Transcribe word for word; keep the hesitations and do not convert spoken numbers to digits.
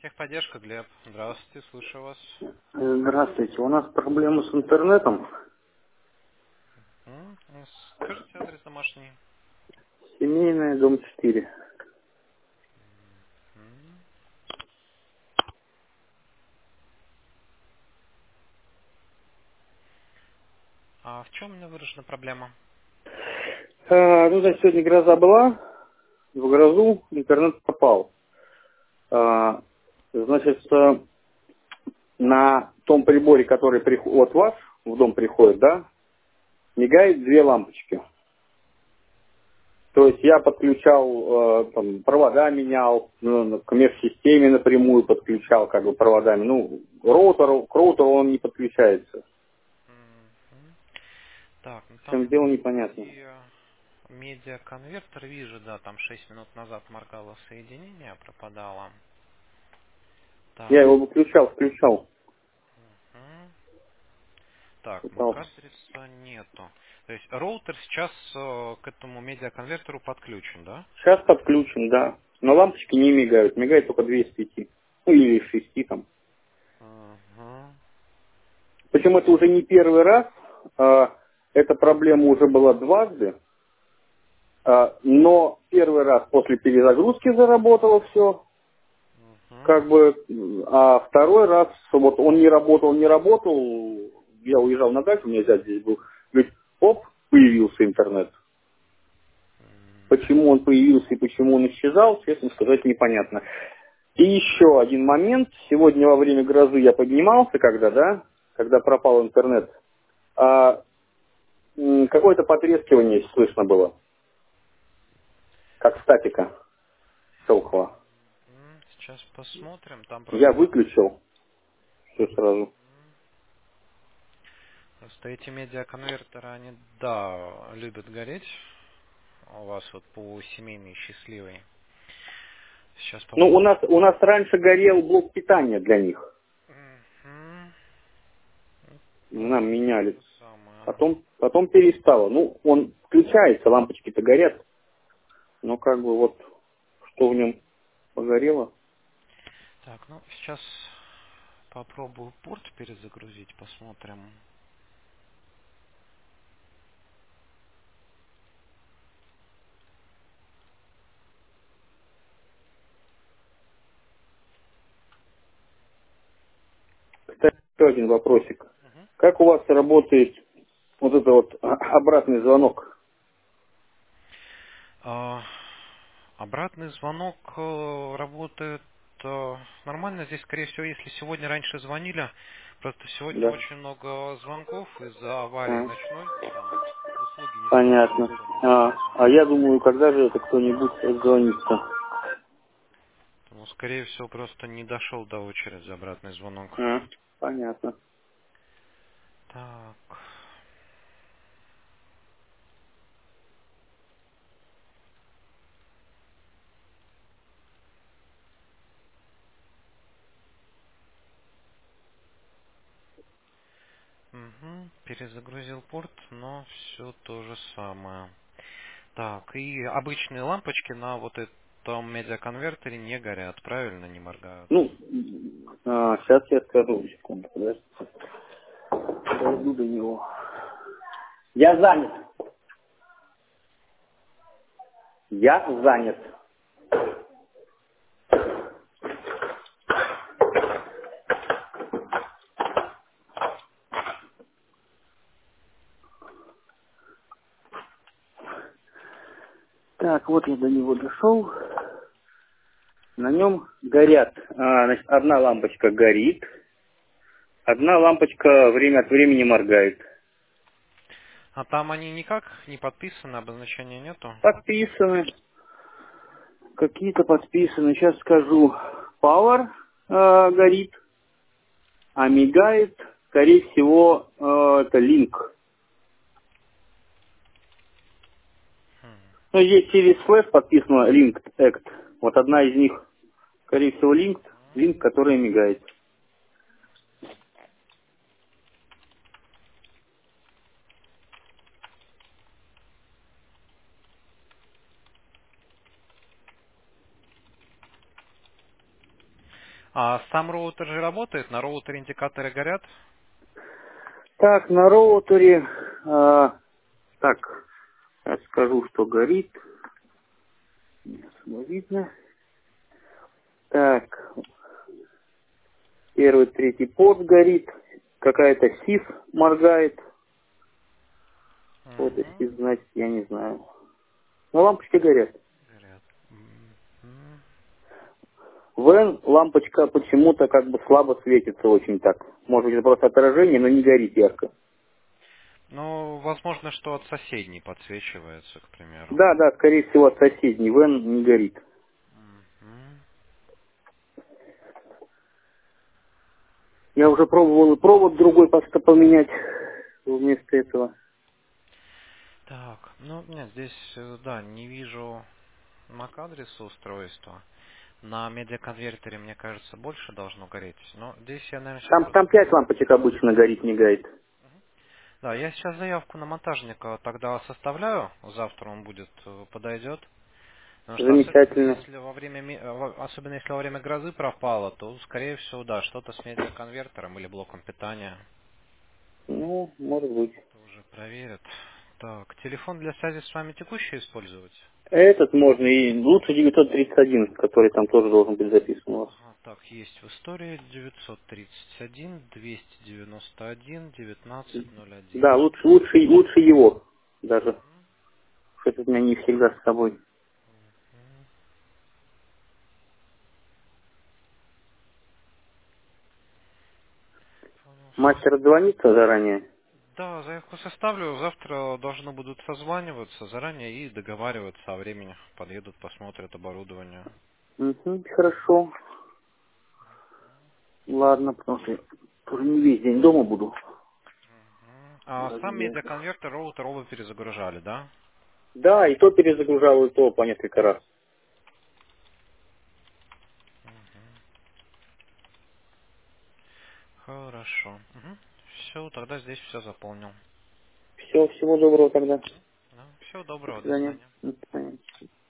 Техподдержка, Глеб. Здравствуйте, слушаю вас. Здравствуйте. У нас проблемы с интернетом. М, Скажите адрес домашний. Семейная, дом четыре. М. А в чем у меня выражена проблема? А, ну, да, сегодня гроза была. В грозу интернет пропал. А, значит, э, на том приборе, который прих- от вас в дом приходит, да, мигает две лампочки. То есть я подключал, э, там, провода менял, ну, к межсистеме напрямую подключал, как бы проводами. Ну, роутеру, к роутеру он не подключается. Мгм. Так, ну В там чем дело, непонятно. медиа, медиаконвертер вижу, да, там шесть минут назад моргало соединение, пропадало. Я Так, его выключал, включал. м. Так, Пытался. MAC-адреса нету. То есть роутер сейчас э, к этому медиаконвертеру подключен, да? Сейчас подключен, да. Но лампочки не мигают. Мигает только две из пяти. Ну, или из шести там. Ага. Причем это уже не первый раз. а, Эта проблема уже была дважды. а, Но первый раз после перезагрузки заработало все. Мгм. Как бы, а второй раз, вот он не работал, не работал. Я уезжал на дачу, у меня зять здесь был. Говорит, оп, появился интернет. Почему он появился и почему он исчезал, честно сказать, непонятно. И еще один момент. Сегодня во время грозы я поднимался, когда, да, когда пропал интернет, а, м, какое-то потрескивание слышно было, как статика щелкала. М, Сейчас посмотрим. Там Я просто выключил все сразу. Просто эти медиаконвертеры, они, да, любят гореть. У вас вот по семейной счастливой. Сейчас Ну, у попробую. нас, у нас раньше горел блок питания для них. Мгм. Нам Тоже меняли. то же самое. Потом, потом перестало. Ну, он включается, лампочки-то горят. Но как бы вот, что в нем погорело. Так, ну сейчас попробую порт перезагрузить, посмотрим. Кстати, еще один вопросик. Мгм. Как у вас работает вот это вот а, обратный звонок? А, обратный звонок э, работает э, нормально. Здесь, скорее всего, если сегодня раньше звонили, просто сегодня Да. очень много звонков из-за аварии А, ночной. Там услуги не смогли понятно. никто не А, а воспользоваться. я думаю, когда же это кто-нибудь отзвонится? Ну, скорее всего, просто не дошел до очереди обратный звонок. А, понятно. Так. Угу. Перезагрузил порт, но все то же самое. Так, и обычные лампочки на вот этом медиаконвертере не горят, правильно, не моргают? Ну, а, сейчас я скажу. Секунду, подожди. Дойду до него. Я занят. Я занят. Так, вот я до него дошел. На нем горят. а, значит, одна лампочка горит, одна лампочка время от времени моргает. А там они никак не подписаны, обозначения нету? Подписаны. Какие-то подписаны. Сейчас скажу. Power э, горит, а мигает, скорее всего, э, это Link. Хм. Ну, здесь через флеш подписано Linked Act. Вот одна из них, скорее всего, Linked, Link, которая мигает. А сам роутер же работает? На роутере индикаторы горят? Так, на роутере, а, так, я скажу, что горит. Не особо видно. Так, первый, третий порт горит. Какая-то сиф моргает. Вот это Угу. сиф, значит, я не знаю. Но лампочки горят. Горят. Мгм. Вен лампочка почему-то как бы слабо светится очень так. Может быть, это просто отражение, но не горит ярко. Ну, возможно, что от соседней подсвечивается, к примеру. Да, да, скорее всего, от соседней Вен не горит. Мгм. Я уже пробовал и провод другой просто поменять вместо этого. Так, ну, нет, здесь, э, да, не вижу MAC-адреса устройства. На медиаконвертере, мне кажется, больше должно гореть. Но здесь я, наверное, сейчас... Там, там пять лампочек обычно горит, мигает. Да, я сейчас заявку на монтажника тогда составляю. Завтра он будет, э, подойдет. Потому что особенно Замечательно. если во время ми- э, во- особенно если во время грозы пропало, то скорее всего, да, что-то с медиаконвертером или блоком питания Ну, может быть. тоже проверят. Так, телефон для связи с вами текущий использовать? Этот можно и лучше девятьсот тридцать один, который там тоже должен быть записан у вас. Ага, так, есть в истории девятьсот тридцать один двести девяносто один девятнадцать ноль один. Да, лучше, лучше, лучше его даже. Что-то у меня не всегда с собой. Мастер звонится заранее. Да, заявку составлю. Завтра должны будут созваниваться заранее и договариваться о времени. Подъедут, посмотрят оборудование. Угу, хорошо. Ладно, потому что я тоже не весь день дома буду. Мгм. А сам Разъездов. медиаконвертер роутер оба перезагружали, да? Да, и то перезагружал, и то по несколько раз. Хорошо. Все, тогда здесь все заполнил. Все, всего доброго тогда. Да, всего До доброго, до свидания. свидания. До свидания.